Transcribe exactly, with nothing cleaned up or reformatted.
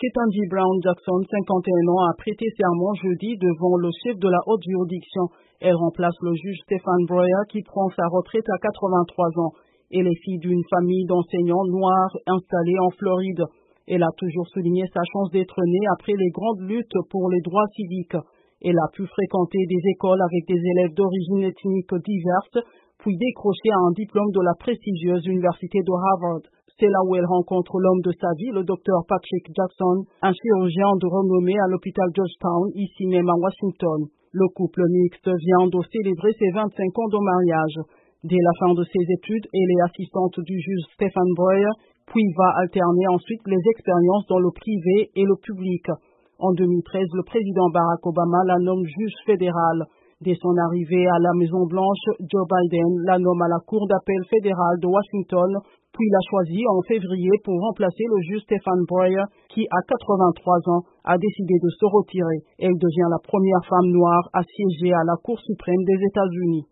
Ketanji Brown Jackson, cinquante et un ans, a prêté serment jeudi devant le chef de la haute juridiction. Elle remplace le juge Stephen Breyer qui prend sa retraite à quatre-vingt-trois ans. Elle est fille d'une famille d'enseignants noirs installés en Floride. Elle a toujours souligné sa chance d'être née après les grandes luttes pour les droits civiques. Elle a pu fréquenter des écoles avec des élèves d'origine ethnique diverses, puis décrocher un diplôme de la prestigieuse université de Harvard. C'est là où elle rencontre l'homme de sa vie, le docteur Patrick Jackson, un chirurgien de renommée à l'hôpital Georgetown, ici même à Washington. Le couple mixte vient de célébrer ses vingt-cinq ans de mariage. Dès la fin de ses études, elle est assistante du juge Stephen Breyer, puis va alterner ensuite les expériences dans le privé et le public. En deux mille treize, le président Barack Obama la nomme juge fédéral. Dès son arrivée à la Maison-Blanche, Joe Biden la nomme à la Cour d'appel fédérale de Washington, puis l'a choisi en février pour remplacer le juge Stephen Breyer, qui, à quatre-vingt-trois ans, a décidé de se retirer. Elle devient la première femme noire à siéger à la Cour suprême des États-Unis.